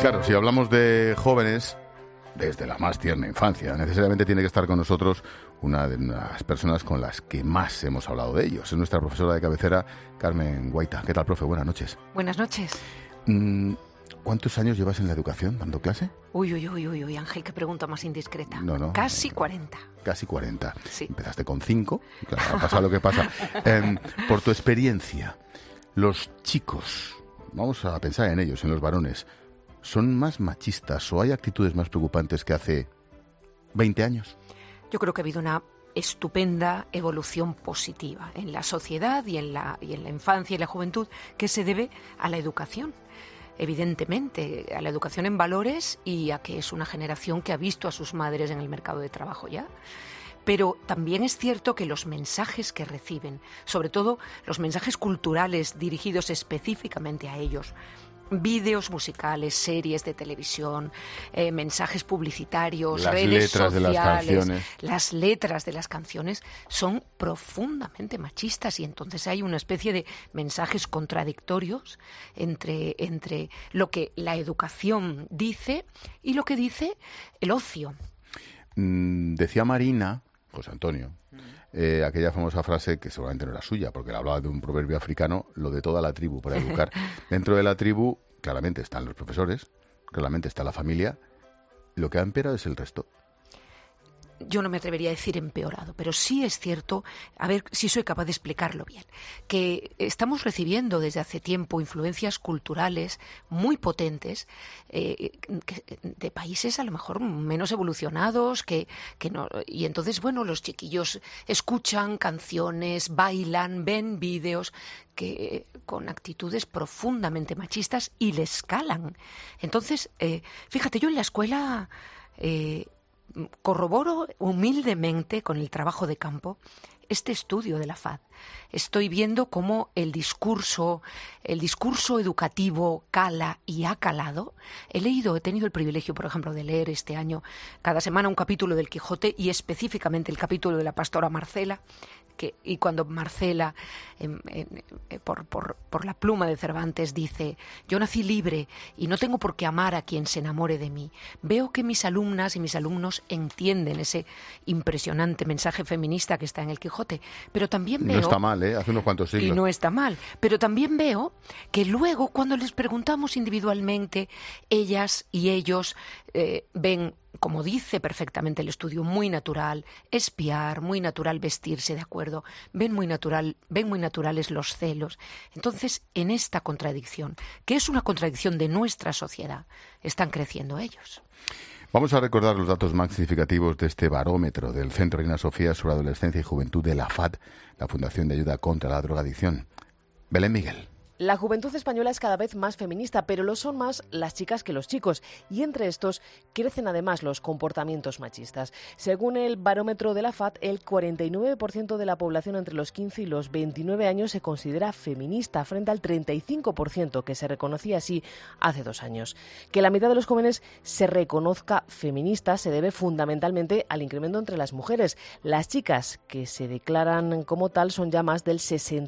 Claro, si hablamos de jóvenes, desde la más tierna infancia, necesariamente tiene que estar con nosotros una de las personas con las que más hemos hablado de ellos. Es nuestra profesora de cabecera, Carmen Guaita. ¿Qué tal, profe? Buenas noches. Buenas noches. ¿Cuántos años llevas en la educación dando clase? Uy, Ángel, qué pregunta más indiscreta. No. Casi 40. Casi 40. Sí. Empezaste con 5, claro, ha pasado lo que pasa. Por tu experiencia, los chicos, vamos a pensar en ellos, en los varones, ¿son más machistas o hay actitudes más preocupantes que hace 20 años? Yo creo que ha habido una estupenda evolución positiva en la sociedad y en la infancia y la juventud que se debe a la educación. Evidentemente, a la educación en valores y a que es una generación que ha visto a sus madres en el mercado de trabajo ya. Pero también es cierto que los mensajes que reciben, sobre todo los mensajes culturales dirigidos específicamente a ellos, vídeos musicales, series de televisión, mensajes publicitarios, redes sociales, las letras de las canciones son profundamente machistas y entonces hay una especie de mensajes contradictorios entre lo que la educación dice y lo que dice el ocio. Decía Marina, José Antonio, aquella famosa frase que seguramente no era suya, porque le hablaba de un proverbio africano, lo de toda la tribu para educar. Dentro de la tribu, claramente están los profesores, claramente está la familia, lo que ha empeorado es el resto. Yo no me atrevería a decir empeorado, pero sí es cierto, a ver si soy capaz de explicarlo bien, que estamos recibiendo desde hace tiempo influencias culturales muy potentes de países a lo mejor menos evolucionados que no, y entonces, bueno, los chiquillos escuchan canciones, bailan, ven vídeos que con actitudes profundamente machistas y les calan. Entonces, fíjate, yo en la escuela corroboro humildemente con el trabajo de campo este estudio de la FAD. Estoy viendo cómo el discurso educativo cala y ha calado. He tenido el privilegio, por ejemplo, de leer este año cada semana un capítulo del Quijote y específicamente el capítulo de la pastora Marcela, y cuando Marcela, por la pluma de Cervantes, dice: yo nací libre y no tengo por qué amar a quien se enamore de mí. Veo que mis alumnas y mis alumnos entienden ese impresionante mensaje feminista que está en el Quijote, pero también veo... No está mal, hace unos cuantos siglos. Y no está mal, pero también veo que luego, cuando les preguntamos individualmente, ellas y ellos ven, como dice perfectamente el estudio, muy natural espiar, muy natural vestirse de acuerdo, ven muy naturales los celos. Entonces, en esta contradicción, que es una contradicción de nuestra sociedad, están creciendo ellos. Vamos a recordar los datos más significativos de este barómetro del Centro Reina Sofía sobre Adolescencia y Juventud de la FAD, la Fundación de Ayuda contra la Drogadicción. Belén Miguel. La juventud española es cada vez más feminista, pero lo son más las chicas que los chicos, y entre estos crecen además los comportamientos machistas. Según el barómetro de la FAD, el 49% de la población entre los 15 y los 29 años se considera feminista, frente al 35% que se reconocía así hace 2 años. Que la mitad de los jóvenes se reconozca feminista se debe fundamentalmente al incremento entre las mujeres. Las chicas que se declaran como tal son ya más del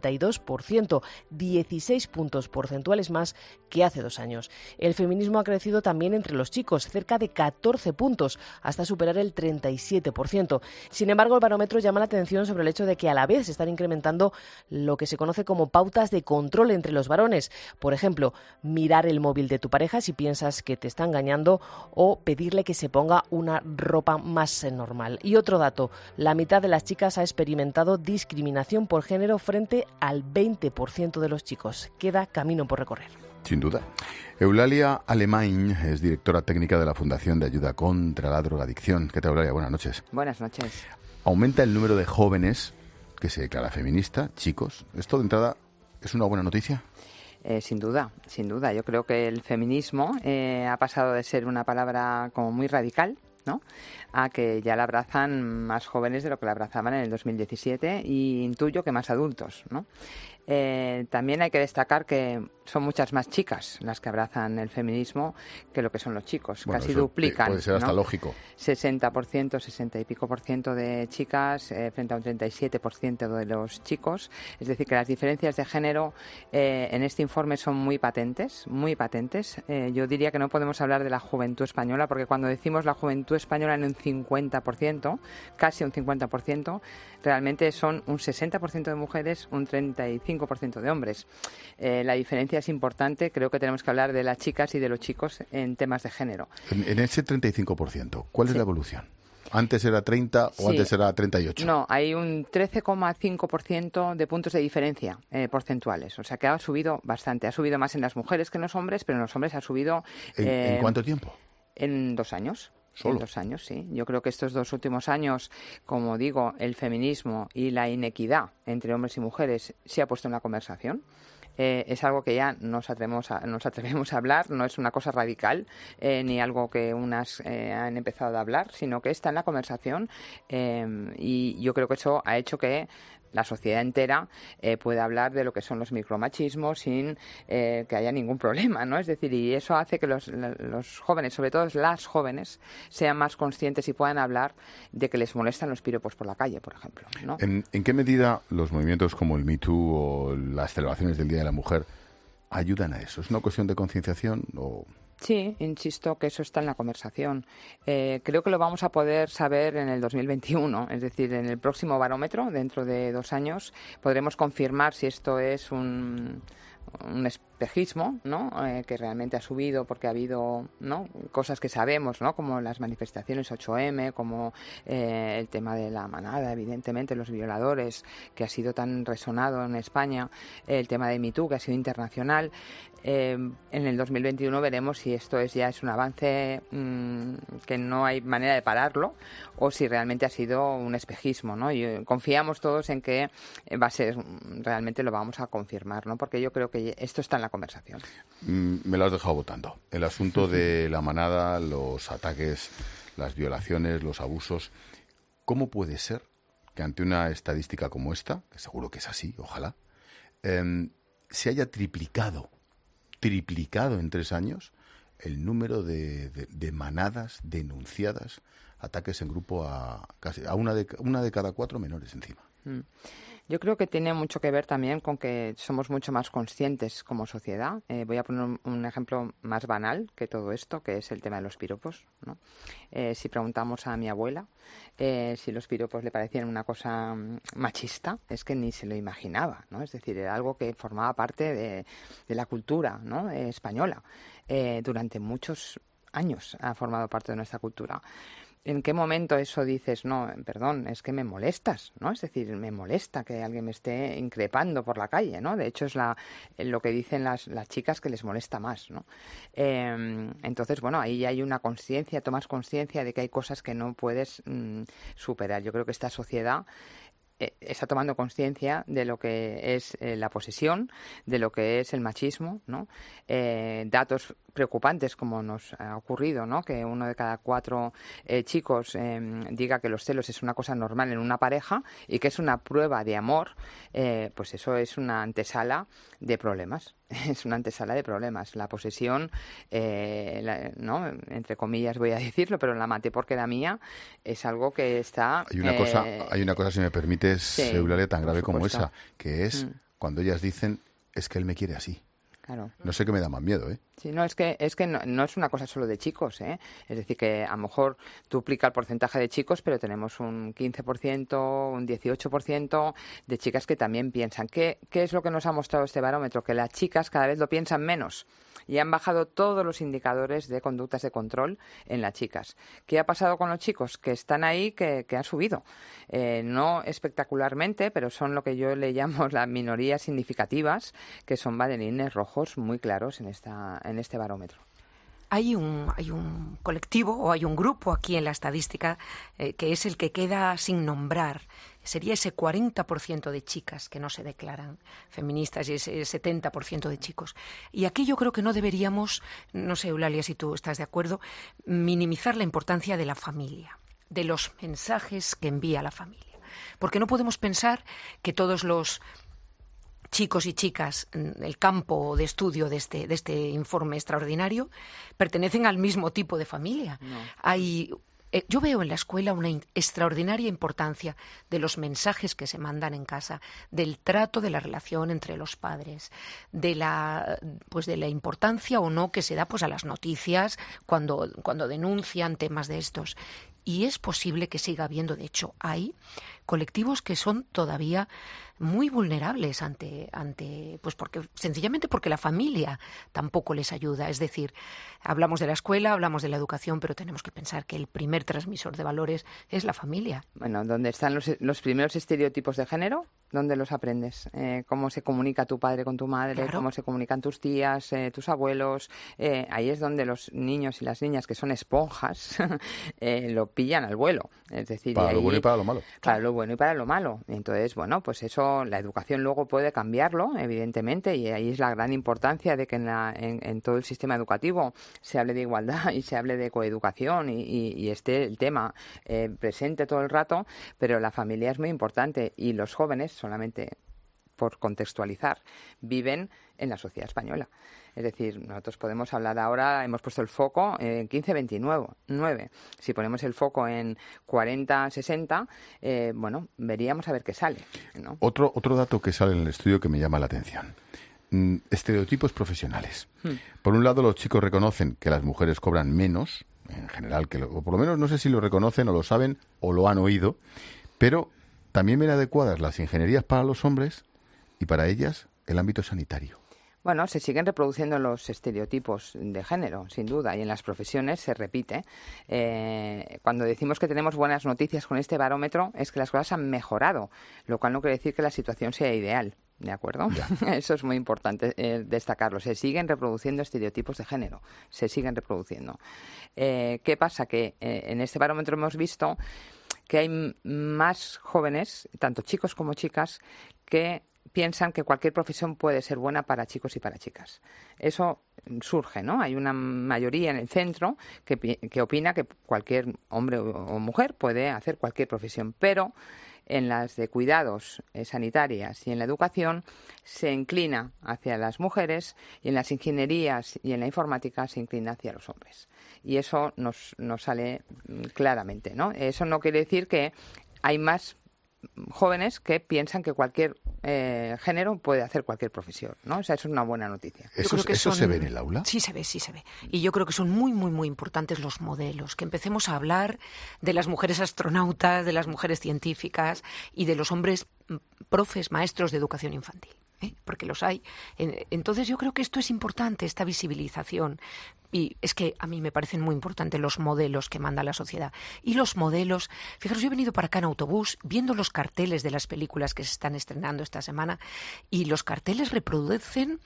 62%, 16 puntos porcentuales más que hace 2 años. El feminismo ha crecido también entre los chicos, cerca de 14 puntos, hasta superar el 37%. Sin embargo, el barómetro llama la atención sobre el hecho de que a la vez se están incrementando lo que se conoce como pautas de control entre los varones. Por ejemplo, mirar el móvil de tu pareja si piensas que te está engañando o pedirle que se ponga una ropa más normal. Y otro dato, la mitad de las chicas ha experimentado discriminación por género frente al 20% de los chicos. Queda camino por recorrer. Sin duda. Eulalia Alemany es directora técnica de la Fundación de Ayuda contra la Drogadicción. ¿Qué tal, Eulalia? Buenas noches. Buenas noches. Aumenta el número de jóvenes que se declara feminista, chicos. ¿Esto de entrada es una buena noticia? Sin duda. Yo creo que el feminismo ha pasado de ser una palabra como muy radical, ¿no?, a que ya la abrazan más jóvenes de lo que la abrazaban en el 2017 y intuyo que más adultos, ¿no? También hay que destacar que son muchas más chicas las que abrazan el feminismo que lo que son los chicos. Bueno, casi eso duplican. puede ser hasta lógico. 60%, 60 y pico por ciento de chicas frente a un 37% de los chicos. Es decir, que las diferencias de género en este informe son muy patentes, muy patentes. Yo diría que no podemos hablar de la juventud española, porque cuando decimos la juventud española en un 50%, casi un 50%, realmente son un 60% de mujeres, un 35% de hombres. La diferencia es importante. Creo que tenemos que hablar de las chicas y de los chicos en temas de género. En ese 35%, ¿cuál es la evolución? ¿Antes era 30 o antes era 38? No, hay un 13,5% de puntos de diferencia porcentuales. O sea que ha subido bastante. Ha subido más en las mujeres que en los hombres, pero en los hombres ha subido... ¿En cuánto tiempo? En 2 años. ¿Solo? En 2 años, sí. Yo creo que estos 2 últimos años, como digo, el feminismo y la inequidad entre hombres y mujeres se ha puesto en la conversación. Es algo que ya nos atrevemos a hablar, no es una cosa radical ni algo que unas han empezado a hablar, sino que está en la conversación y yo creo que eso ha hecho que la sociedad entera pueda hablar de lo que son los micromachismos sin que haya ningún problema, ¿no? Es decir, y eso hace que los jóvenes, sobre todo las jóvenes, sean más conscientes y puedan hablar de que les molestan los piropos por la calle, por ejemplo, ¿no? ¿En qué medida los movimientos como el Me Too o las celebraciones del Día de la Mujer ayudan a eso? ¿Es una cuestión de concienciación o...? Sí, insisto que eso está en la conversación. Creo que lo vamos a poder saber en el 2021, es decir, en el próximo barómetro, dentro de 2 años, podremos confirmar si esto es un espejismo, ¿no? Que realmente ha subido porque ha habido, ¿no?, cosas que sabemos, ¿no?, como las manifestaciones 8M, como el tema de la manada, evidentemente, los violadores, que ha sido tan resonado en España, el tema de Me Too, que ha sido internacional. En el 2021 veremos si esto ya es un avance que no hay manera de pararlo o si realmente ha sido un espejismo, ¿no? Y confiamos todos en que va a ser, realmente lo vamos a confirmar, ¿no? Porque yo creo que esto está en la conversación. Me lo has dejado votando. El asunto de la manada, los ataques, las violaciones, los abusos. ¿Cómo puede ser que ante una estadística como esta, que seguro que es así, ojalá, se haya triplicado en 3 años el número de manadas denunciadas, ataques en grupo a una de cada 4 menores encima? Yo creo que tiene mucho que ver también con que somos mucho más conscientes como sociedad. Voy a poner un ejemplo más banal que todo esto, que es el tema de los piropos, ¿no? Si preguntamos a mi abuela si los piropos le parecían una cosa machista, es que ni se lo imaginaba, ¿no? Es decir, era algo que formaba parte de la cultura, ¿no?, española. Durante muchos años ha formado parte de nuestra cultura. ¿En qué momento eso dices, no, perdón, es que me molestas, ¿no? Es decir, me molesta que alguien me esté increpando por la calle, ¿no? De hecho, es lo que dicen las chicas que les molesta más, ¿no? Entonces, bueno, ahí hay una conciencia, tomas conciencia de que hay cosas que no puedes superar. Yo creo que esta sociedad está tomando conciencia de lo que es la posesión, de lo que es el machismo, ¿no? Datos preocupantes como nos ha ocurrido, ¿no?, que 1 de cada 4 chicos diga que los celos es una cosa normal en una pareja y que es una prueba de amor, pues eso es una antesala de problemas. Es una antesala de problemas. La posesión, ¿no?, entre comillas voy a decirlo, pero la maté porque era mía, es algo que está... Hay una cosa, si me permites, sí, Eulalia, tan grave como supuesto. esa, que es cuando ellas dicen, es que él me quiere así. Claro. No sé qué me da más miedo, ¿eh? Sí, no, es que no es una cosa solo de chicos, ¿eh? Es decir, que a lo mejor duplica el porcentaje de chicos, pero tenemos un 15%, un 18% de chicas que también piensan. ¿Qué es lo que nos ha mostrado este barómetro? Que las chicas cada vez lo piensan menos y han bajado todos los indicadores de conductas de control en las chicas. ¿Qué ha pasado con los chicos? Que están ahí, que han subido. No espectacularmente, pero son lo que yo le llamo las minorías significativas, que son banderines rojos muy claros en este barómetro. Hay un colectivo o hay un grupo aquí en la estadística que es el que queda sin nombrar. Sería ese 40% de chicas que no se declaran feministas y ese 70% de chicos. Y aquí yo creo que no deberíamos, no sé, Eulalia, si tú estás de acuerdo, minimizar la importancia de la familia, de los mensajes que envía la familia. Porque no podemos pensar que todos los chicos y chicas, el campo de estudio de este informe extraordinario, pertenecen al mismo tipo de familia. No. Yo veo en la escuela una extraordinaria importancia de los mensajes que se mandan en casa, del trato de la relación entre los padres, de la importancia o no que se da pues a las noticias cuando denuncian temas de estos. Y es posible que siga habiendo, de hecho, hay colectivos que son todavía muy vulnerables sencillamente porque la familia tampoco les ayuda. Es decir, hablamos de la escuela, hablamos de la educación, pero tenemos que pensar que el primer transmisor de valores es la familia. Bueno, ¿dónde están los primeros estereotipos de género? ¿Dónde los aprendes? ¿Cómo se comunica tu padre con tu madre? Claro. ¿Cómo se comunican tus tías, tus abuelos? Ahí es donde los niños y las niñas, que son esponjas, lo pillan al vuelo. Es decir, para lo bueno y para lo malo. Para lo bueno y para lo malo. Entonces, bueno, pues eso, la educación luego puede cambiarlo, evidentemente, y ahí es la gran importancia de que en todo el sistema educativo se hable de igualdad y se hable de coeducación y esté el tema presente todo el rato, pero la familia es muy importante y los jóvenes, solamente por contextualizar, viven en la sociedad española. Es decir, nosotros podemos hablar ahora, hemos puesto el foco en 15-29. Si ponemos el foco en 40-60, veríamos a ver qué sale, ¿no? Otro dato que sale en el estudio que me llama la atención. Estereotipos profesionales. Por un lado, los chicos reconocen que las mujeres cobran menos, en general, o por lo menos no sé si lo reconocen o lo saben o lo han oído, pero también ven adecuadas las ingenierías para los hombres y para ellas el ámbito sanitario. Bueno, se siguen reproduciendo los estereotipos de género, sin duda, y en las profesiones se repite. Cuando decimos que tenemos buenas noticias con este barómetro, es que las cosas han mejorado, lo cual no quiere decir que la situación sea ideal, ¿de acuerdo? Eso es muy importante destacarlo. Se siguen reproduciendo estereotipos de género, se siguen reproduciendo. ¿Qué pasa? Que en este barómetro hemos visto que hay más jóvenes, tanto chicos como chicas, que piensan que cualquier profesión puede ser buena para chicos y para chicas. Eso surge, ¿no? Hay una mayoría en el centro que opina que cualquier hombre o mujer puede hacer cualquier profesión, pero en las de cuidados sanitarias y en la educación se inclina hacia las mujeres y en las ingenierías y en la informática se inclina hacia los hombres. Y eso nos sale claramente, ¿no? Eso no quiere decir que hay más jóvenes que piensan que cualquier género puede hacer cualquier profesión, ¿no? O sea, eso es una buena noticia. ¿Eso se ve en el aula? Sí se ve. Y yo creo que son muy, muy, muy importantes los modelos, que empecemos a hablar de las mujeres astronautas, de las mujeres científicas y de los hombres profes, maestros de educación infantil. Porque los hay. Entonces yo creo que esto es importante, esta visibilización. Y es que a mí me parecen muy importantes los modelos que manda la sociedad. Y los modelos, fijaros, yo he venido para acá en autobús viendo los carteles de las películas que se están estrenando esta semana y los carteles reproducen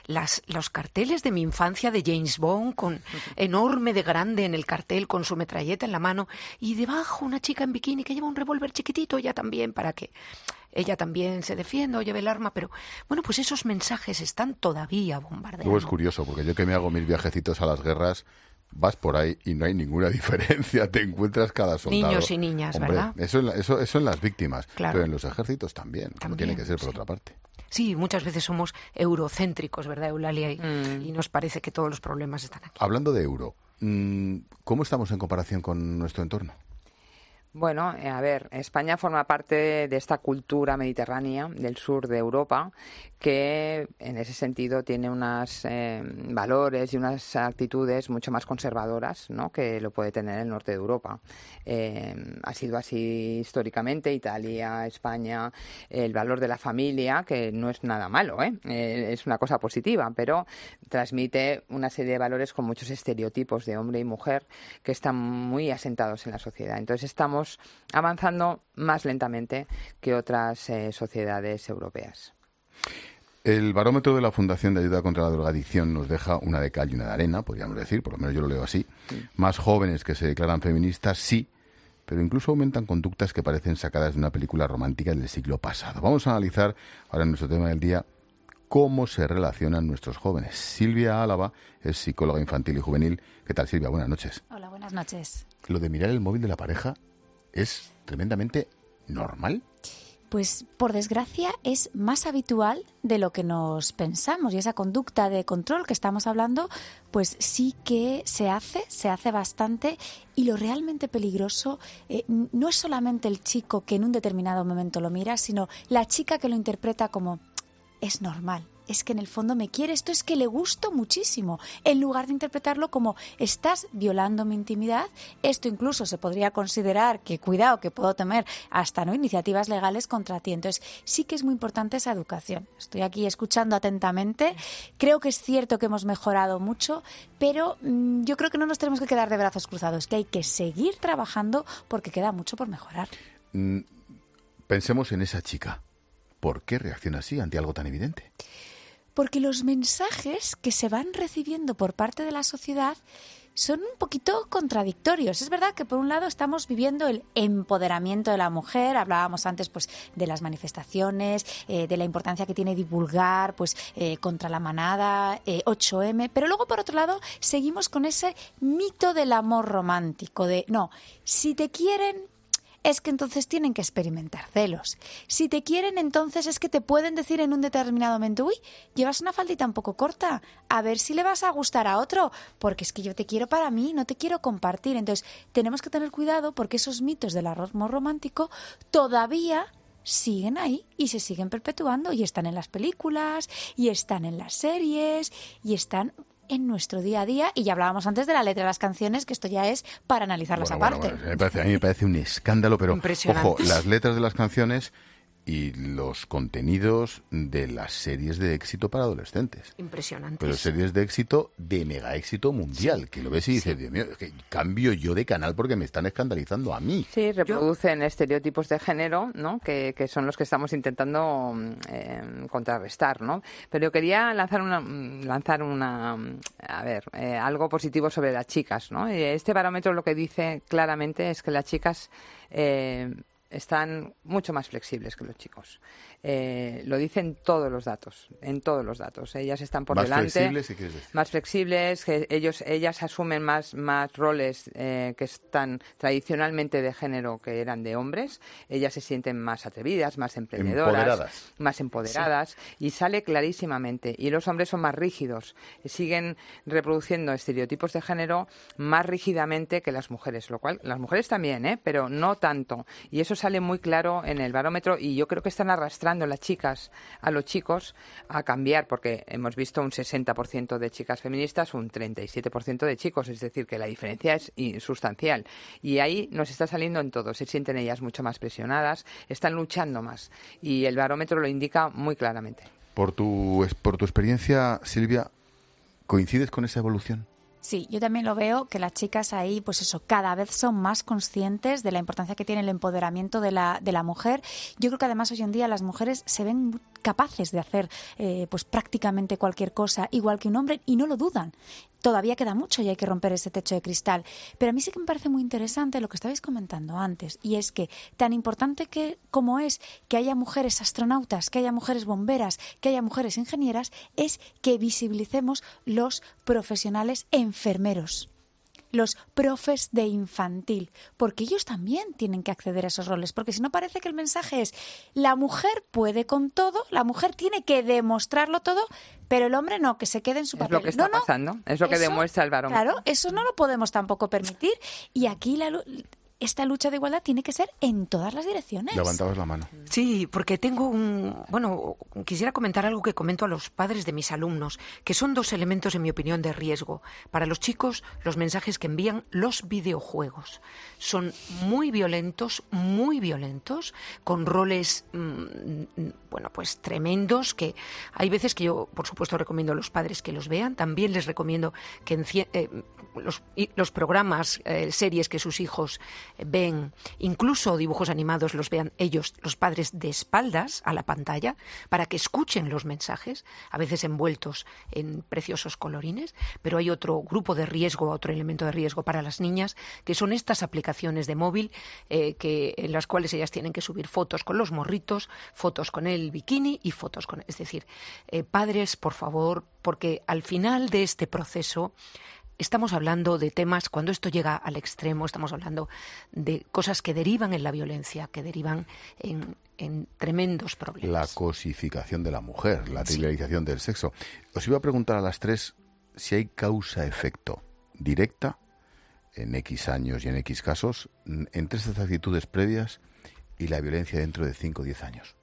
los carteles de mi infancia de James Bond, con enorme de grande en el cartel, con su metralleta en la mano, y debajo una chica en bikini que lleva un revólver chiquitito, ella también, para que ella también se defienda o lleve el arma, pero bueno, pues esos mensajes están todavía bombardeando. Luego es curioso, porque yo que me hago mis viajecitos a las guerras, vas por ahí y no hay ninguna diferencia, te encuentras cada soldado. Niños y niñas, hombre, ¿verdad? Eso en las víctimas, claro. Pero en los ejércitos también, como tiene que ser por otra parte. Sí, muchas veces somos eurocéntricos, ¿verdad, Eulalia? Y nos parece que todos los problemas están aquí. Hablando de euro, ¿cómo estamos en comparación con nuestro entorno? Bueno, a ver, España forma parte de esta cultura mediterránea del sur de Europa que en ese sentido tiene unos valores y unas actitudes mucho más conservadoras, ¿no?, que lo puede tener el norte de Europa. Ha sido así históricamente, Italia, España, el valor de la familia, que no es nada malo, es una cosa positiva, pero transmite una serie de valores con muchos estereotipos de hombre y mujer que están muy asentados en la sociedad. Entonces estamos avanzando más lentamente que otras sociedades europeas. El barómetro de la Fundación de Ayuda contra la Drogadicción nos deja una de cal y una de arena, podríamos decir, por lo menos yo lo leo así. Sí. Más jóvenes que se declaran feministas, sí, pero incluso aumentan conductas que parecen sacadas de una película romántica del siglo pasado. Vamos a analizar ahora en nuestro tema del día cómo se relacionan nuestros jóvenes. Silvia Álava es psicóloga infantil y juvenil. ¿Qué tal, Silvia? Buenas noches. Hola, buenas noches. ¿Lo de mirar el móvil de la pareja es tremendamente normal? pues por desgracia es más habitual de lo que nos pensamos, y esa conducta de control que estamos hablando, pues sí que se hace bastante, y lo realmente peligroso no es solamente el chico que en un determinado momento lo mira, sino la chica que lo interpreta como es normal. Es que en el fondo me quiere, esto es que le gusto muchísimo, en lugar de interpretarlo como estás violando mi intimidad. Esto incluso se podría considerar que, cuidado, que puedo tener hasta no iniciativas legales contra ti. Entonces sí que es muy importante esa educación. Estoy aquí escuchando atentamente, creo que es cierto que hemos mejorado mucho, pero yo creo que no nos tenemos que quedar de brazos cruzados, que hay que seguir trabajando porque queda mucho por mejorar. Pensemos en esa chica. ¿Por qué reacciona así ante algo tan evidente? Porque los mensajes que se van recibiendo por parte de la sociedad son un poquito contradictorios. Es verdad que por un lado estamos viviendo el empoderamiento de la mujer, hablábamos antes pues de las manifestaciones, de la importancia que tiene divulgar pues contra la manada, 8M, pero luego por otro lado seguimos con ese mito del amor romántico, de no, si te quieren es que entonces tienen que experimentar celos. Si te quieren, entonces es que te pueden decir en un determinado momento, uy, llevas una faldita un poco corta, a ver si le vas a gustar a otro, porque es que yo te quiero para mí, no te quiero compartir. Entonces tenemos que tener cuidado porque esos mitos del amor romántico todavía siguen ahí y se siguen perpetuando, y están en las películas, y están en las series, y están en nuestro día a día, y ya hablábamos antes de la letra de las canciones, que esto ya es para analizarlas aparte. Bueno, a mí me parece un escándalo, pero ojo, Impresionante. las letras de las canciones y los contenidos de las series de éxito para adolescentes. Impresionante. Pero series de éxito, de mega éxito mundial, que lo ves y dices, Dios mío, que cambio yo de canal porque me están escandalizando a mí. Sí, reproducen estereotipos de género, ¿no? Que son los que estamos intentando contrarrestar, ¿no? Pero yo quería lanzar algo positivo sobre las chicas, ¿no? Este barómetro lo que dice claramente es que las chicas están mucho más flexibles que los chicos. Lo dicen todos los datos, en todos los datos. Ellas están por delante. Más flexibles, ¿sí quieres decir? Más flexibles, que ellas asumen más roles que están tradicionalmente de género que eran de hombres. Ellas se sienten más atrevidas, más emprendedoras, más empoderadas, y sale clarísimamente. Y los hombres son más rígidos, siguen reproduciendo estereotipos de género más rígidamente que las mujeres, lo cual las mujeres también, pero no tanto. Y eso sale muy claro en el barómetro, y yo creo que están arrastrando las chicas a los chicos a cambiar, porque hemos visto un 60% de chicas feministas, un 37% de chicos, es decir, que la diferencia es sustancial. Y ahí nos está saliendo en todo, se sienten ellas mucho más presionadas, están luchando más, y el barómetro lo indica muy claramente. Por tu experiencia, Silvia, ¿coincides con esa evolución? Sí, yo también lo veo, que las chicas ahí, pues eso, cada vez son más conscientes de la importancia que tiene el empoderamiento de la mujer. Yo creo que además hoy en día las mujeres se ven capaces de hacer pues prácticamente cualquier cosa, igual que un hombre, y no lo dudan. Todavía queda mucho y hay que romper ese techo de cristal. Pero a mí sí que me parece muy interesante lo que estabais comentando antes, y es que tan importante como es que haya mujeres astronautas, que haya mujeres bomberas, que haya mujeres ingenieras, es que visibilicemos los profesionales enfermeros, los profes de infantil, porque ellos también tienen que acceder a esos roles, porque si no parece que el mensaje es la mujer puede con todo, la mujer tiene que demostrarlo todo, pero el hombre no, que se quede en su papel. Es lo que está pasando, es lo que demuestra el barómetro. Claro, eso no lo podemos tampoco permitir, y aquí esta lucha de igualdad tiene que ser en todas las direcciones. Levantabas la mano. Sí, porque quisiera comentar algo que comento a los padres de mis alumnos, que son dos elementos, en mi opinión, de riesgo. Para los chicos, los mensajes que envían los videojuegos son muy violentos, con roles, pues tremendos, que hay veces que yo, por supuesto, recomiendo a los padres que los vean. También les recomiendo que los programas, series que sus hijos ven, incluso dibujos animados, los vean ellos, los padres, de espaldas a la pantalla, para que escuchen los mensajes, a veces envueltos en preciosos colorines. Pero hay otro grupo de riesgo, otro elemento de riesgo para las niñas, que son estas aplicaciones de móvil en las cuales ellas tienen que subir fotos con los morritos, fotos con el bikini y fotos con... Es decir, padres, por favor, porque al final de este proceso estamos hablando de temas, cuando esto llega al extremo, estamos hablando de cosas que derivan en la violencia, que derivan en en tremendos problemas. La cosificación de la mujer, la trivialización del sexo. Os iba a preguntar a las tres si hay causa-efecto directa en X años y en X casos entre estas actitudes previas y la violencia dentro de 5 o 10 años.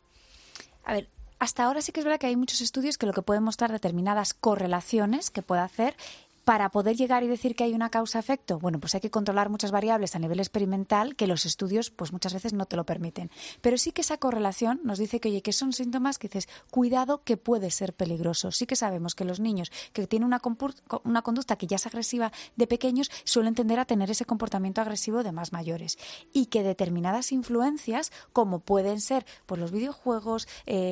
A ver, hasta ahora sí que es verdad que hay muchos estudios que lo que pueden mostrar determinadas correlaciones que puede hacer. Para poder llegar y decir que hay una causa-efecto, bueno, pues hay que controlar muchas variables a nivel experimental que los estudios pues muchas veces no te lo permiten. Pero sí que esa correlación nos dice que, oye, que son síntomas que dices, cuidado que puede ser peligroso. Sí que sabemos que los niños que tienen una conducta que ya es agresiva de pequeños suelen tender a tener ese comportamiento agresivo de más mayores. Y que determinadas influencias, como pueden ser pues los videojuegos,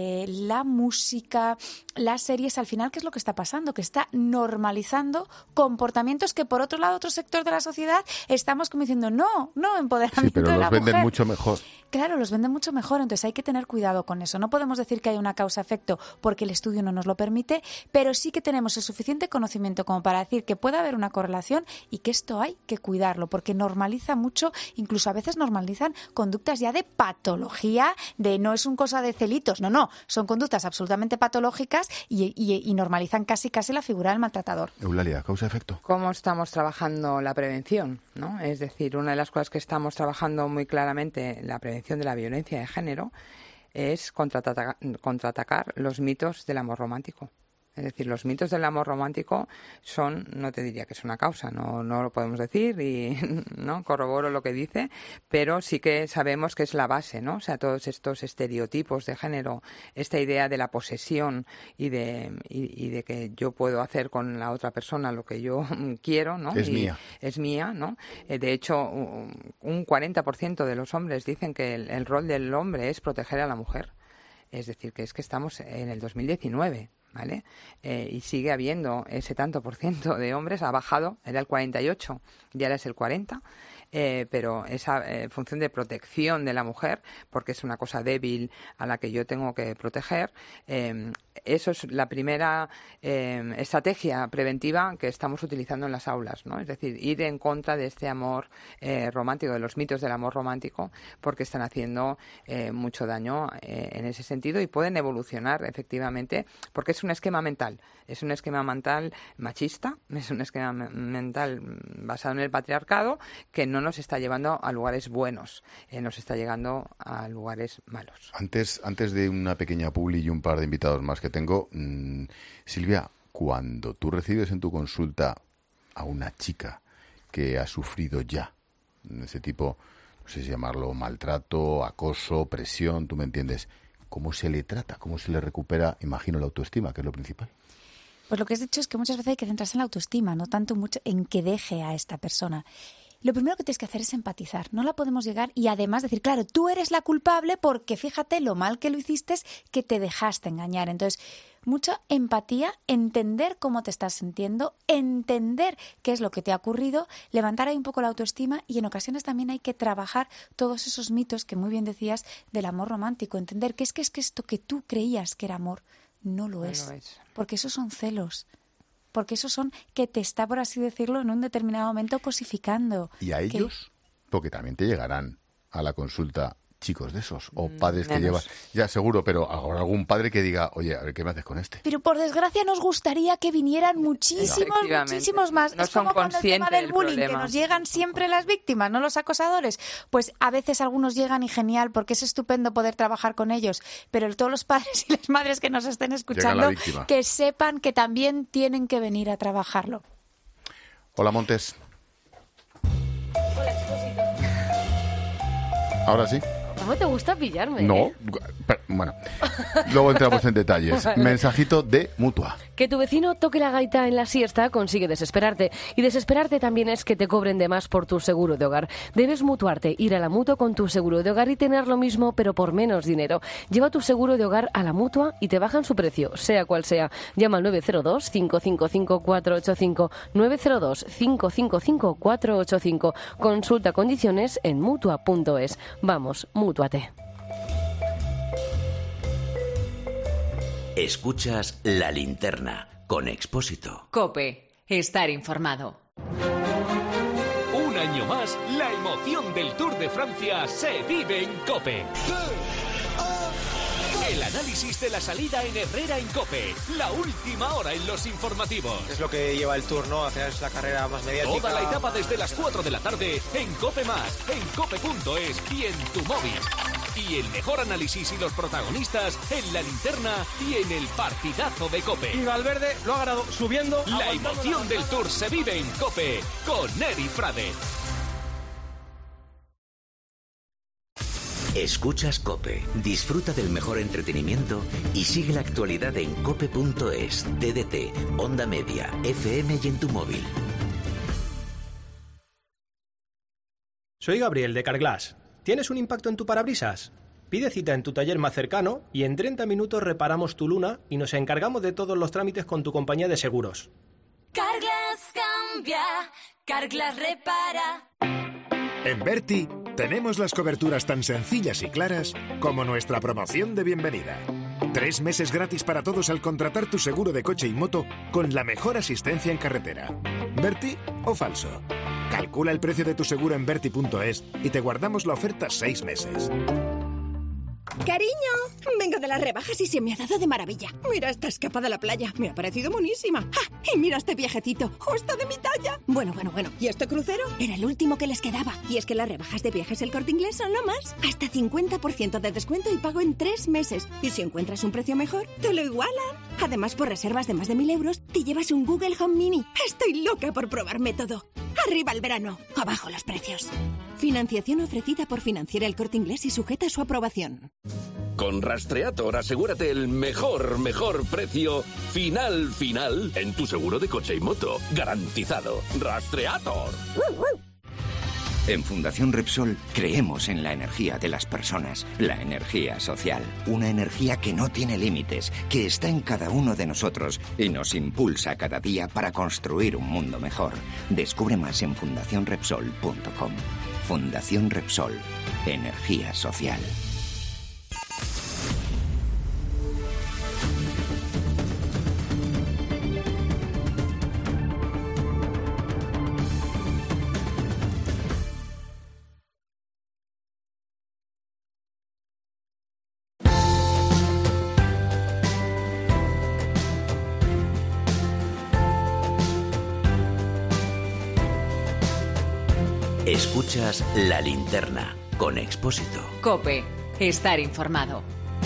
la música, las series, al final, ¿qué es lo que está pasando? Que está normalizando comportamientos que por otro lado otro sector de la sociedad estamos como diciendo no empoderamiento de la mujer. Sí, pero los venden mucho mejor. Claro, los venden mucho mejor, entonces hay que tener cuidado con eso. No podemos decir que hay una causa-efecto porque el estudio no nos lo permite, pero sí que tenemos el suficiente conocimiento como para decir que puede haber una correlación y que esto hay que cuidarlo, porque normaliza mucho, incluso a veces normalizan conductas ya de patología, de no es una cosa de celitos, no, son conductas absolutamente patológicas y normalizan casi la figura del maltratador. Eulalia, causa-efecto. ¿Cómo estamos trabajando la prevención, ¿no? Es decir, una de las cosas que estamos trabajando muy claramente en la prevención de la violencia de género es contraatacar los mitos del amor romántico. Es decir, los mitos del amor romántico son, no te diría que es una causa, no lo podemos decir y no corroboro lo que dice, pero sí que sabemos que es la base, ¿no? O sea, todos estos estereotipos de género, esta idea de la posesión y de que yo puedo hacer con la otra persona lo que yo quiero, ¿no? Es mía, ¿no? De hecho, un 40% de los hombres dicen que el rol del hombre es proteger a la mujer. Es decir, que estamos en el 2019. ¿Vale? Y sigue habiendo ese tanto por ciento de hombres, ha bajado, era el 48 y ahora es el 40, pero esa función de protección de la mujer, porque es una cosa débil a la que yo tengo que proteger, eso es la primera estrategia preventiva que estamos utilizando en las aulas, ¿no? Es decir, ir en contra de este amor romántico, de los mitos del amor romántico, porque están haciendo mucho daño en ese sentido y pueden evolucionar efectivamente, porque es un esquema mental machista, es un esquema mental basado en el patriarcado que no nos está llevando a lugares buenos, nos está llegando a lugares malos. Antes de una pequeña publi y un par de invitados más que tengo, Silvia, cuando tú recibes en tu consulta a una chica que ha sufrido ya ese tipo, no sé si llamarlo maltrato, acoso, presión, tú me entiendes, ¿cómo se le trata? ¿Cómo se le recupera, imagino, la autoestima, que es lo principal? Pues lo que has dicho es que muchas veces hay que centrarse en la autoestima, no tanto mucho en que deje a esta persona. Lo primero que tienes que hacer es empatizar. No la podemos llegar y además decir, claro, tú eres la culpable porque fíjate lo mal que lo hiciste, que te dejaste engañar. Entonces, mucha empatía, entender cómo te estás sintiendo, entender qué es lo que te ha ocurrido, levantar ahí un poco la autoestima y en ocasiones también hay que trabajar todos esos mitos que muy bien decías del amor romántico. Entender que es que esto que tú creías que era amor no lo es. Porque esos son celos. Porque esos son que te está, por así decirlo, en un determinado momento cosificando. ¿Y a ellos? Porque también te llegarán a la consulta chicos de esos, o padres que llevan, ya seguro, pero ahora algún padre que diga, oye, a ver, ¿qué me haces con este? Pero por desgracia nos gustaría que vinieran muchísimos más. No es son como con el tema del bullying, problema. que nos llegan siempre las víctimas, no los acosadores. Pues a veces algunos llegan y genial, porque es estupendo poder trabajar con ellos, pero todos los padres y las madres que nos estén escuchando, que sepan que también tienen que venir a trabajarlo. Hola, Montes. Hola, chicos. ¿Ahora sí? ¿Cómo te gusta pillarme? No, pero, bueno, luego entramos en detalles. Vale. Mensajito de Mutua. Que tu vecino toque la gaita en la siesta consigue desesperarte. Y desesperarte también es que te cobren de más por tu seguro de hogar. Debes mutuarte, ir a la Mutua con tu seguro de hogar y tener lo mismo, pero por menos dinero. Lleva tu seguro de hogar a la Mutua y te bajan su precio, sea cual sea. Llama al 902-555-485. 902-555-485. Consulta condiciones en Mutua.es. Vamos, mútuate. Escuchas La Linterna con Expósito. COPE. Estar informado. Un año más, la emoción del Tour de Francia se vive en COPE. El análisis de la salida en Herrera en COPE. La última hora en los informativos. Es lo que lleva el Tour, ¿no? Hacia la carrera más mediática. Toda la etapa desde las 4 de la tarde en COPE+, en cope.es y en tu móvil. Y el mejor análisis y los protagonistas en la linterna y en el partidazo de COPE. Y Valverde lo ha ganado subiendo. La emoción del Tour se vive en COPE con Eri Frade. Escuchas COPE, disfruta del mejor entretenimiento y sigue la actualidad en cope.es, TDT, Onda Media, FM y en tu móvil. Soy Gabriel de Carglass. ¿Tienes un impacto en tu parabrisas? Pide cita en tu taller más cercano y en 30 minutos reparamos tu luna y nos encargamos de todos los trámites con tu compañía de seguros. Carglass cambia, Carglass repara. En Berti tenemos las coberturas tan sencillas y claras como nuestra promoción de bienvenida. 3 meses gratis para todos al contratar tu seguro de coche y moto con la mejor asistencia en carretera. ¿Berti o falso? Calcula el precio de tu seguro en Berti.es y te guardamos la oferta 6 meses. Cariño, vengo de las rebajas y se me ha dado de maravilla. Mira esta escapada a la playa, me ha parecido monísima. ¡Ah! Y mira este viajecito, justo de mi talla. Bueno. ¿Y este crucero? Era el último que les quedaba. Y es que las rebajas de Viajes El Corte Inglés son lo más. Hasta 50% de descuento y pago en 3 meses. Y si encuentras un precio mejor, te lo igualan. Además, por reservas de más de 1.000 euros, te llevas un Google Home Mini. Estoy loca por probarme todo. ¡Arriba el verano! ¡Abajo los precios! Financiación ofrecida por Financiera El Corte Inglés y sujeta a su aprobación. Con Rastreator asegúrate el mejor precio final en tu seguro de coche y moto. Garantizado. Rastreator. En Fundación Repsol creemos en la energía de las personas, la energía social. Una energía que no tiene límites, que está en cada uno de nosotros y nos impulsa cada día para construir un mundo mejor. Descubre más en fundacionrepsol.com. Fundación Repsol. Energía social. Escuchas La Linterna con Expósito. COPE. Estar informado.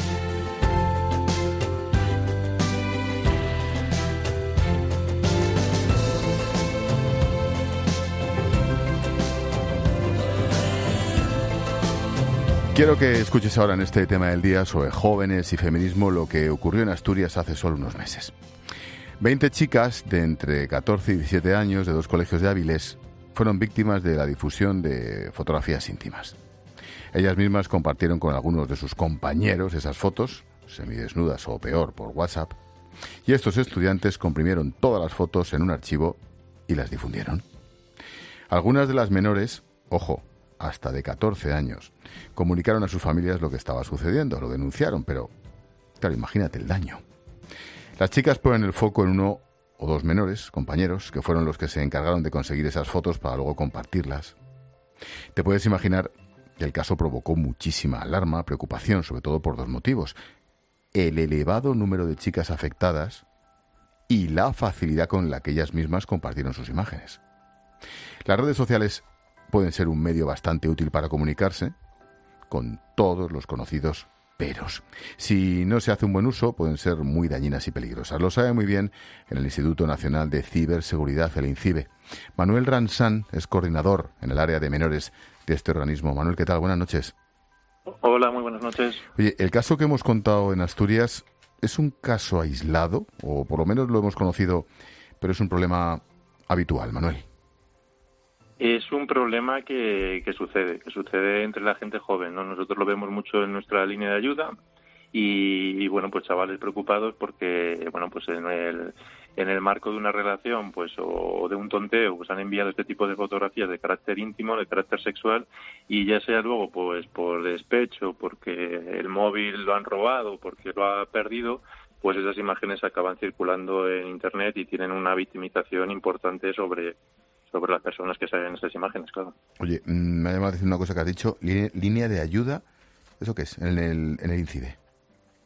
Quiero que escuches ahora en este tema del día sobre jóvenes y feminismo lo que ocurrió en Asturias hace solo unos meses. 20 chicas de entre 14 y 17 años de 2 colegios de Avilés fueron víctimas de la difusión de fotografías íntimas. Ellas mismas compartieron con algunos de sus compañeros esas fotos, semidesnudas o peor, por WhatsApp, y estos estudiantes comprimieron todas las fotos en un archivo y las difundieron. Algunas de las menores, ojo, hasta de 14 años, comunicaron a sus familias lo que estaba sucediendo, lo denunciaron, pero, claro, imagínate el daño. Las chicas ponen el foco en uno o 2 menores, compañeros, que fueron los que se encargaron de conseguir esas fotos para luego compartirlas. Te puedes imaginar que el caso provocó muchísima alarma, preocupación, sobre todo por 2 motivos. El elevado número de chicas afectadas y la facilidad con la que ellas mismas compartieron sus imágenes. Las redes sociales pueden ser un medio bastante útil para comunicarse, con todos los conocidos peros. Si no se hace un buen uso, pueden ser muy dañinas y peligrosas. Lo sabe muy bien en el Instituto Nacional de Ciberseguridad, el INCIBE. Manuel Ransán es coordinador en el área de menores de este organismo. Manuel, ¿qué tal? Buenas noches. Hola, muy buenas noches. Oye, el caso que hemos contado en Asturias es un caso aislado, o por lo menos lo hemos conocido, pero es un problema habitual, Manuel. Es un problema que sucede entre la gente joven, ¿no? Nosotros lo vemos mucho en nuestra línea de ayuda y bueno, pues chavales preocupados porque, bueno, pues en el marco de una relación, pues o de un tonteo, pues han enviado este tipo de fotografías de carácter íntimo, de carácter sexual, y ya sea luego pues por despecho, porque el móvil lo han robado, porque lo ha perdido, pues esas imágenes acaban circulando en internet y tienen una victimización importante sobre las personas que salen en esas imágenes, claro. Oye, me ha llamado a decir una cosa que has dicho, línea de ayuda, ¿eso qué es? En el INCIBE.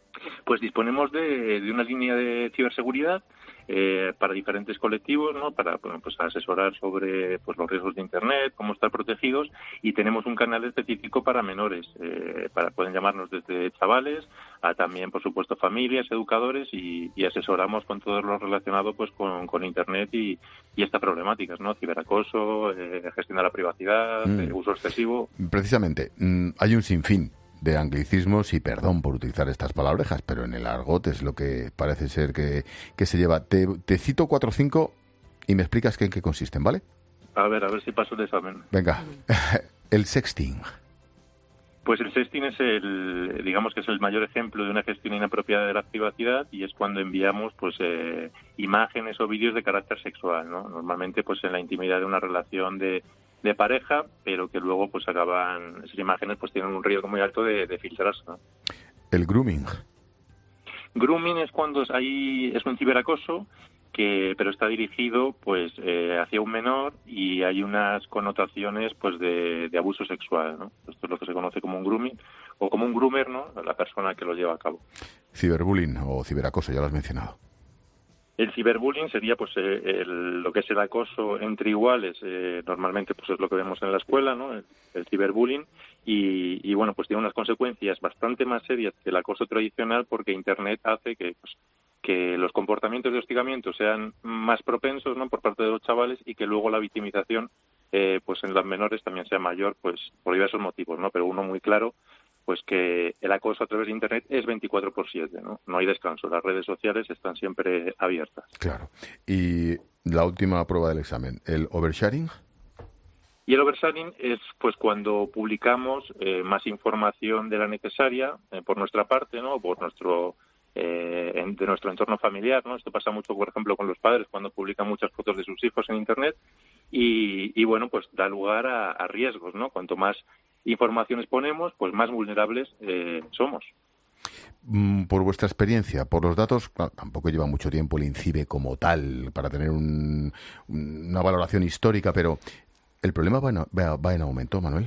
Pues disponemos de una línea de ciberseguridad para diferentes colectivos, ¿no? Para pues asesorar sobre pues los riesgos de Internet, cómo estar protegidos, y tenemos un canal específico para menores, pueden llamarnos desde chavales a también, por supuesto, familias, educadores, y asesoramos con todo lo relacionado pues con Internet y estas problemáticas, ¿no? Ciberacoso, gestión de la privacidad, uso excesivo. Precisamente, hay un sinfín de anglicismos, y perdón por utilizar estas palabrejas, pero en el argot es lo que parece ser que se lleva. Te cito 4 o 5 y me explicas en qué consisten, ¿vale? A ver si paso el examen. Venga, el sexting. Pues el sexting es digamos que es el mayor ejemplo de una gestión inapropiada de la privacidad, y es cuando enviamos pues imágenes o vídeos de carácter sexual, ¿no? Normalmente pues en la intimidad de una relación de pareja, pero que luego pues esas imágenes pues tienen un riesgo muy alto de filtrarse, ¿no? El grooming. Grooming es cuando es un ciberacoso pero está dirigido pues hacia un menor, y hay unas connotaciones pues de abuso sexual, ¿no? Esto es lo que se conoce como un grooming o como un groomer, ¿no? La persona que lo lleva a cabo. Ciberbullying o ciberacoso, ya lo has mencionado. El ciberbullying sería pues lo que es el acoso entre iguales, normalmente pues es lo que vemos en la escuela, ¿no? El ciberbullying, y bueno, pues tiene unas consecuencias bastante más serias que el acoso tradicional, porque Internet hace que los comportamientos de hostigamiento sean más propensos, ¿no? Por parte de los chavales, y que luego la victimización pues en las menores también sea mayor, pues por diversos motivos, ¿no? Pero uno muy claro, pues que el acoso a través de Internet es 24/7, ¿no? No hay descanso, las redes sociales están siempre abiertas. Claro. Y la última prueba del examen, ¿el oversharing? Y el oversharing es pues cuando publicamos más información de la necesaria por nuestra parte, ¿no? Por de nuestro entorno familiar, ¿no? Esto pasa mucho, por ejemplo, con los padres cuando publican muchas fotos de sus hijos en Internet, y bueno, pues da lugar a riesgos, ¿no? Cuanto más informaciones ponemos, pues más vulnerables somos. Por vuestra experiencia, por los datos, claro, tampoco lleva mucho tiempo el INCIBE como tal para tener una valoración histórica, pero ¿el problema va en aumento, Manuel?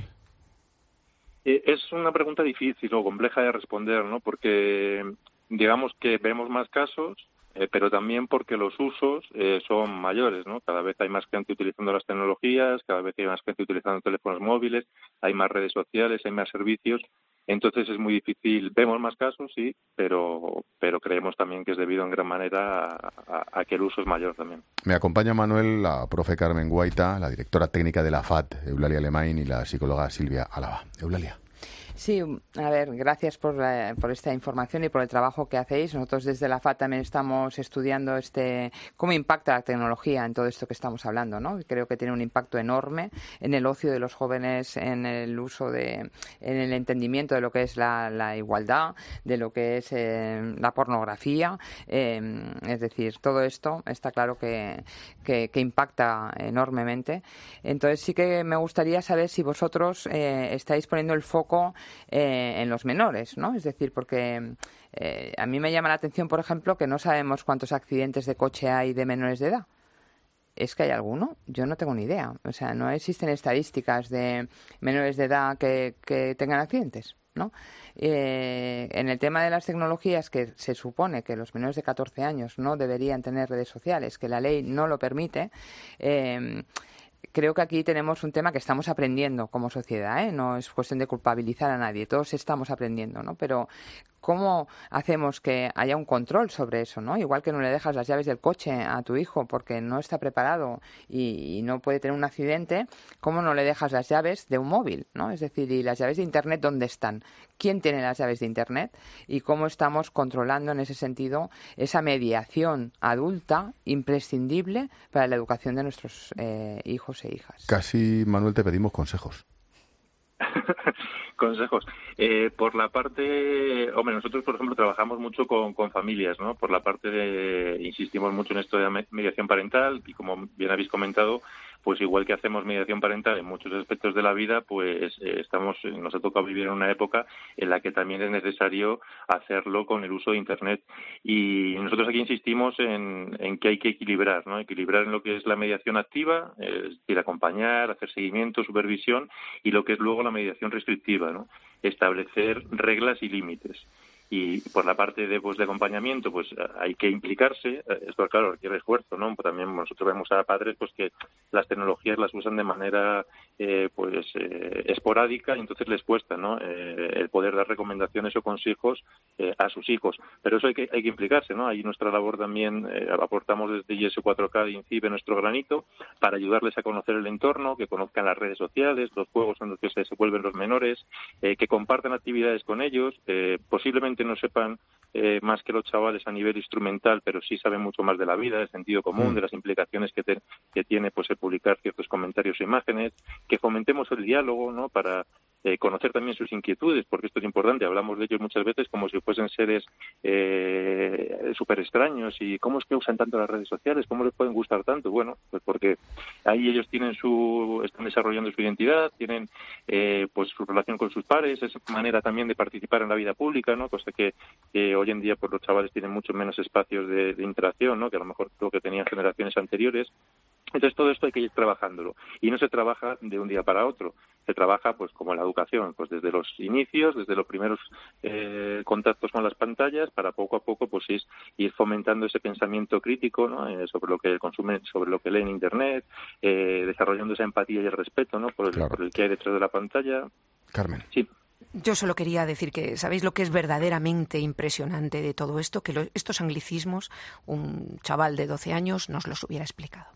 Es una pregunta difícil o compleja de responder, ¿no? Porque digamos que vemos más casos, pero también porque los usos son mayores, ¿no? Cada vez hay más gente utilizando las tecnologías, cada vez hay más gente utilizando teléfonos móviles, hay más redes sociales, hay más servicios. Entonces es muy difícil. Vemos más casos, sí, pero creemos también que es debido en gran manera a que el uso es mayor también. Me acompaña, Manuel, la profe Carmen Guaita, la directora técnica de la FAT, Eulalia Alemany, y la psicóloga Silvia Álava. Eulalia. Sí, a ver, gracias por esta información y por el trabajo que hacéis. Nosotros desde la FAT también estamos estudiando cómo impacta la tecnología en todo esto que estamos hablando, ¿no? Creo que tiene un impacto enorme en el ocio de los jóvenes, en el uso en el entendimiento de lo que es la igualdad, de lo que es la pornografía. Es decir, todo esto está claro que impacta enormemente. Entonces sí que me gustaría saber si vosotros estáis poniendo el foco en los menores, ¿no? Es decir, porque a mí me llama la atención, por ejemplo, que no sabemos cuántos accidentes de coche hay de menores de edad. ¿Es que hay alguno? Yo no tengo ni idea. O sea, no existen estadísticas de menores de edad que tengan accidentes, ¿no? En el tema de las tecnologías, que se supone que los menores de 14 años no deberían tener redes sociales, que la ley no lo permite, creo que aquí tenemos un tema que estamos aprendiendo como sociedad, ¿eh? No es cuestión de culpabilizar a nadie, todos estamos aprendiendo, ¿no? Pero ¿cómo hacemos que haya un control sobre eso, ¿no? Igual que no le dejas las llaves del coche a tu hijo porque no está preparado y no puede tener un accidente, ¿cómo no le dejas las llaves de un móvil, ¿no? Es decir, ¿y las llaves de Internet dónde están? ¿Quién tiene las llaves de Internet? ¿Y cómo estamos controlando en ese sentido esa mediación adulta imprescindible para la educación de nuestros hijos e hijas? Casi, Manuel, te pedimos consejos. Consejos. Por la parte, nosotros, por ejemplo, trabajamos mucho con familias, ¿no? Por la parte insistimos mucho en esto de mediación parental, y como bien habéis comentado, pues igual que hacemos mediación parental en muchos aspectos de la vida, pues nos ha tocado vivir en una época en la que también es necesario hacerlo con el uso de Internet. Y nosotros aquí insistimos en que hay que equilibrar, ¿no? Equilibrar en lo que es la mediación activa, es decir, acompañar, hacer seguimiento, supervisión, y lo que es luego la mediación restrictiva, ¿no? Establecer reglas y límites. Y por la parte de acompañamiento, pues hay que implicarse. Esto, claro, requiere esfuerzo, ¿no? También nosotros vemos a padres pues que las tecnologías las usan de manera esporádica, y entonces les cuesta, ¿no? El poder dar recomendaciones o consejos a sus hijos. Pero eso hay que implicarse, ¿no? Ahí nuestra labor también aportamos desde IS4K de INCIBE nuestro granito para ayudarles a conocer el entorno, que conozcan las redes sociales, los juegos en los que se vuelven los menores, que compartan actividades con ellos, posiblemente no sepan más que los chavales a nivel instrumental, pero sí saben mucho más de la vida, del sentido común, de las implicaciones que tiene pues el publicar ciertos comentarios e imágenes, que fomentemos el diálogo, ¿no? Para conocer también sus inquietudes, porque esto es importante. Hablamos de ellos muchas veces como si fuesen seres súper extraños. ¿Y cómo es que usan tanto las redes sociales? ¿Cómo les pueden gustar tanto? Bueno, pues porque ahí ellos están desarrollando su identidad, tienen pues su relación con sus pares, es manera también de participar en la vida pública, ¿no? Cosa que hoy en día pues los chavales tienen mucho menos espacios de interacción, ¿no? Que a lo mejor lo que tenían generaciones anteriores. Entonces todo esto hay que ir trabajándolo, y no se trabaja de un día para otro, se trabaja pues como la educación, pues desde los inicios, desde los primeros contactos con las pantallas, para poco a poco pues ir fomentando ese pensamiento crítico, ¿no? Sobre lo que consumen, sobre lo que leen en internet, desarrollando esa empatía y el respeto, ¿no? por el que hay detrás de la pantalla. Carmen. Sí. Yo solo quería decir que, ¿sabéis lo que es verdaderamente impresionante de todo esto? Que estos anglicismos, un chaval de 12 años nos los hubiera explicado.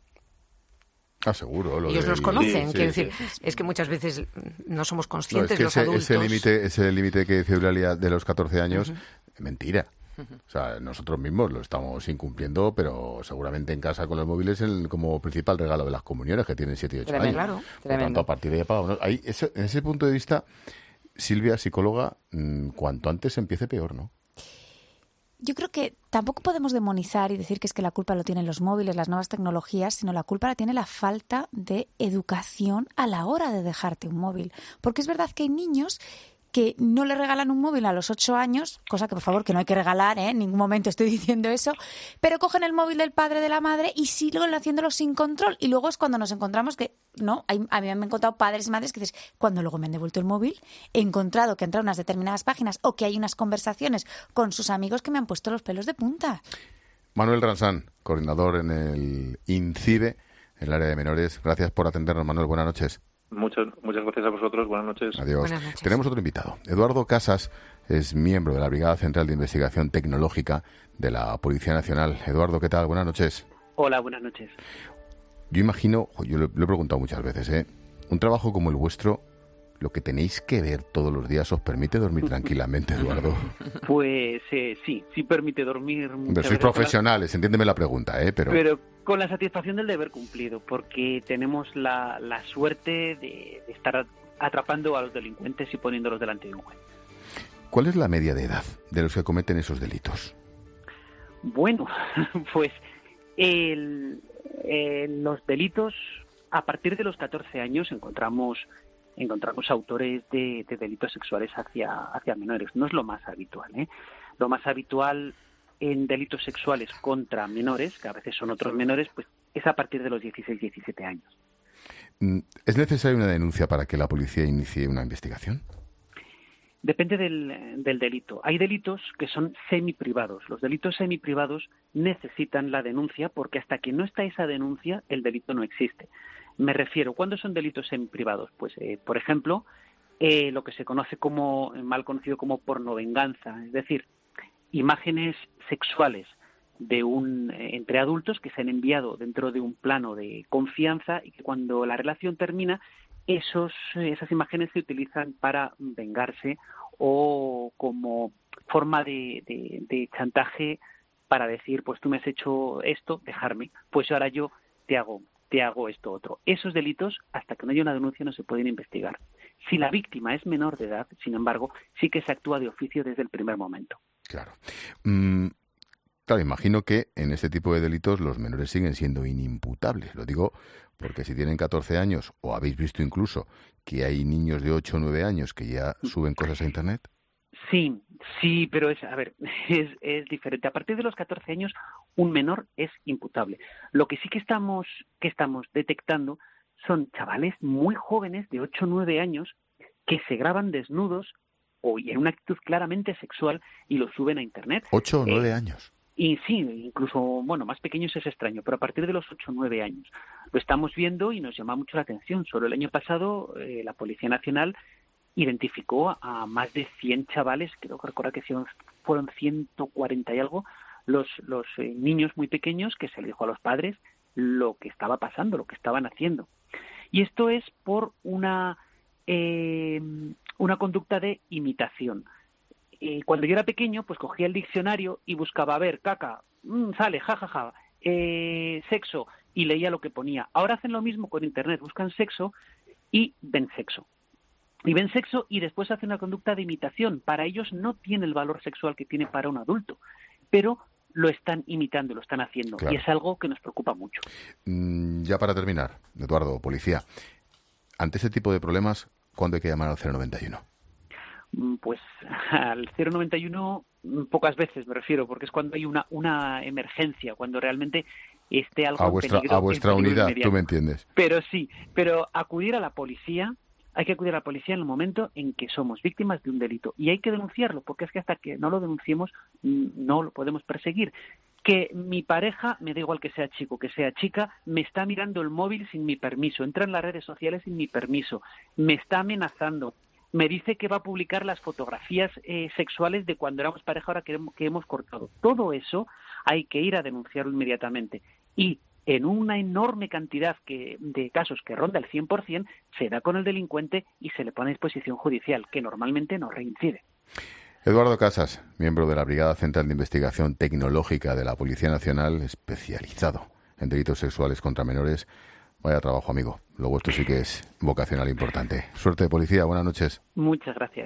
Ah, seguro. Ellos los conocen, sí, quiero decir, es que muchas veces no somos conscientes, es que los adultos. Ese límite que dice Eulalia de los 14 años, mentira. O sea, nosotros mismos lo estamos incumpliendo, pero seguramente en casa con los móviles como principal regalo de las comuniones, que tienen 7 y 8 años. Claro. Por tanto, a partir de ahí apagamos. En ese punto de vista, Silvia, psicóloga, cuanto antes empiece peor, ¿no? Yo creo que tampoco podemos demonizar y decir que es que la culpa lo tienen los móviles, las nuevas tecnologías, sino la culpa la tiene la falta de educación a la hora de dejarte un móvil. Porque es verdad que hay niños que no le regalan un móvil a los 8 años, cosa que, por favor, que no hay que regalar, en ningún momento estoy diciendo eso, pero cogen el móvil del padre, de la madre y siguen haciéndolo sin control. Y luego es cuando nos encontramos que, no, a mí me han encontrado padres y madres que dices, cuando luego me han devuelto el móvil, he encontrado que han entrado unas determinadas páginas o que hay unas conversaciones con sus amigos que me han puesto los pelos de punta. Manuel Ransán, coordinador en el INCIBE, en el área de menores. Gracias por atendernos, Manuel. Buenas noches. Muchas gracias a vosotros. Buenas noches. Adiós. Buenas noches. Tenemos otro invitado. Eduardo Casas es miembro de la Brigada Central de Investigación Tecnológica de la Policía Nacional. Eduardo, ¿qué tal? Buenas noches. Hola, buenas noches. Yo imagino, yo lo he preguntado muchas veces, un trabajo como el vuestro, lo que tenéis que ver todos los días, ¿os permite dormir tranquilamente, Eduardo? Pues sí permite dormir. Pero sois profesionales, entiéndeme la pregunta, Pero con la satisfacción del deber cumplido, porque tenemos la suerte de estar atrapando a los delincuentes y poniéndolos delante de un juez. ¿Cuál es la media de edad de los que cometen esos delitos? Bueno, pues los delitos, a partir de los 14 años encontramos autores de delitos sexuales hacia menores. No es lo más habitual, ¿eh? Lo más habitual en delitos sexuales contra menores, que a veces son otros menores, pues es a partir de los 16-17 años. ¿Es necesaria una denuncia para que la policía inicie una investigación? Depende del delito. Hay delitos que son semiprivados. Los delitos semiprivados necesitan la denuncia porque hasta que no está esa denuncia, el delito no existe. Me refiero, ¿cuándo son delitos semiprivados? Pues, por ejemplo, lo que se conoce mal conocido como pornovenganza, es decir, imágenes sexuales entre adultos que se han enviado dentro de un plano de confianza y que cuando la relación termina, esas imágenes se utilizan para vengarse o como forma de chantaje para decir, pues tú me has hecho esto, dejarme, pues ahora yo te hago esto otro. Esos delitos, hasta que no haya una denuncia, no se pueden investigar. Si la víctima es menor de edad, sin embargo, sí que se actúa de oficio desde el primer momento. Claro. Claro, imagino que en este tipo de delitos los menores siguen siendo inimputables. Lo digo porque si tienen 14 años, o habéis visto incluso que hay niños de 8 o 9 años que ya suben cosas a Internet. Sí, pero es diferente. A partir de los 14 años, un menor es imputable. Lo que sí que estamos detectando son chavales muy jóvenes, de 8 o 9 años, que se graban desnudos y en una actitud claramente sexual y lo suben a Internet. 8 o 9 años. Y sí, incluso, bueno, más pequeños es extraño, pero a partir de los 8 o 9 años. Lo estamos viendo y nos llama mucho la atención. Solo el año pasado la Policía Nacional identificó a más de 100 chavales, creo que recordar que fueron 140 y algo, los niños muy pequeños que se les dijo a los padres lo que estaba pasando, lo que estaban haciendo. Y esto es por una conducta de imitación. Cuando yo era pequeño, pues cogía el diccionario y buscaba, a ver, caca, sale, jajaja, sexo, y leía lo que ponía. Ahora hacen lo mismo con Internet, buscan sexo y ven sexo. Y ven sexo y después hacen una conducta de imitación. Para ellos no tiene el valor sexual que tiene para un adulto, pero lo están imitando, lo están haciendo. Claro. Y es algo que nos preocupa mucho. Ya para terminar, Eduardo, policía, ante ese tipo de problemas, ¿cuándo hay que llamar al 091? Pues al 091 pocas veces me refiero, porque es cuando hay una emergencia, cuando realmente esté algo en peligro. A vuestra unidad, inmediato. Tú me entiendes. Pero acudir a la policía, hay que acudir a la policía en el momento en que somos víctimas de un delito. Y hay que denunciarlo, porque es que hasta que no lo denunciemos no lo podemos perseguir. Que mi pareja, me da igual que sea chico, que sea chica, me está mirando el móvil sin mi permiso, entra en las redes sociales sin mi permiso, me está amenazando, me dice que va a publicar las fotografías sexuales de cuando éramos pareja, ahora que hemos cortado. Todo eso hay que ir a denunciarlo inmediatamente. Y en una enorme cantidad de casos que ronda el 100%, se da con el delincuente y se le pone a disposición judicial, que normalmente no reincide. Eduardo Casas, miembro de la Brigada Central de Investigación Tecnológica de la Policía Nacional, especializado en delitos sexuales contra menores. Vaya trabajo, amigo. Lo vuestro sí que es vocacional importante. Suerte de policía, buenas noches. Muchas gracias.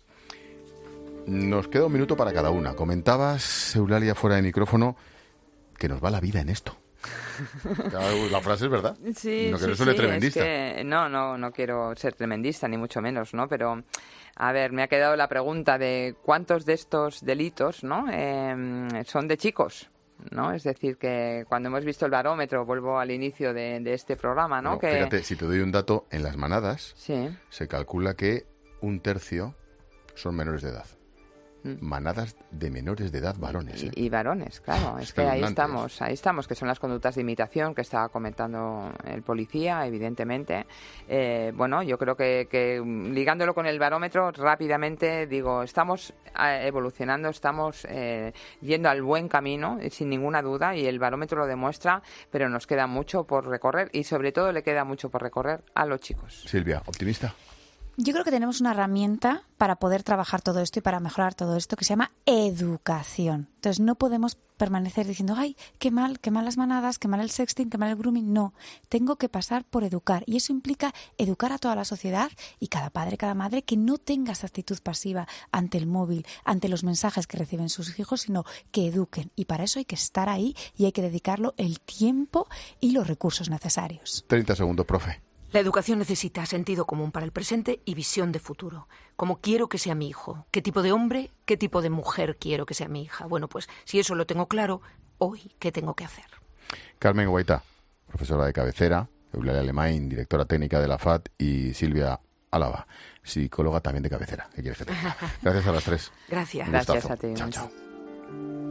Nos queda un minuto para cada una. Comentabas, Eulalia, fuera de micrófono, que nos va la vida en esto. La frase es verdad. Sí, no quiero ser tremendista. Es que no quiero ser tremendista, ni mucho menos, ¿no? Pero, a ver, me ha quedado la pregunta de cuántos de estos delitos, ¿no? Son de chicos, ¿no? Es decir, que cuando hemos visto el barómetro, vuelvo al inicio de este programa, ¿no? Que... Fíjate, si te doy un dato, en las manadas sí. Se calcula que 1/3 son menores de edad. Manadas de menores de edad varones. Y varones, claro. Es que ahí estamos, que son las conductas de imitación que estaba comentando el policía, evidentemente. Bueno, yo creo que ligándolo con el barómetro, rápidamente digo, estamos evolucionando, estamos yendo al buen camino, sin ninguna duda, y el barómetro lo demuestra, pero nos queda mucho por recorrer y sobre todo le queda mucho por recorrer a los chicos. Silvia, ¿optimista? Yo creo que tenemos una herramienta para poder trabajar todo esto y para mejorar todo esto que se llama educación. Entonces no podemos permanecer diciendo, ay, qué mal las manadas, qué mal el sexting, qué mal el grooming. No, tengo que pasar por educar. Y eso implica educar a toda la sociedad y cada padre, cada madre que no tenga esa actitud pasiva ante el móvil, ante los mensajes que reciben sus hijos, sino que eduquen. Y para eso hay que estar ahí y hay que dedicarlo el tiempo y los recursos necesarios. 30 segundos, profe. La educación necesita sentido común para el presente y visión de futuro. ¿Cómo quiero que sea mi hijo? ¿Qué tipo de hombre, qué tipo de mujer quiero que sea mi hija? Bueno, pues si eso lo tengo claro, hoy, ¿qué tengo que hacer? Carmen Guaita, profesora de cabecera, Eulalia Alemán, directora técnica de la FAT, y Silvia Álava, psicóloga también de cabecera. ¿Qué quieres que te diga? Gracias a las tres. Gracias. Gracias a ti. Chao, chao.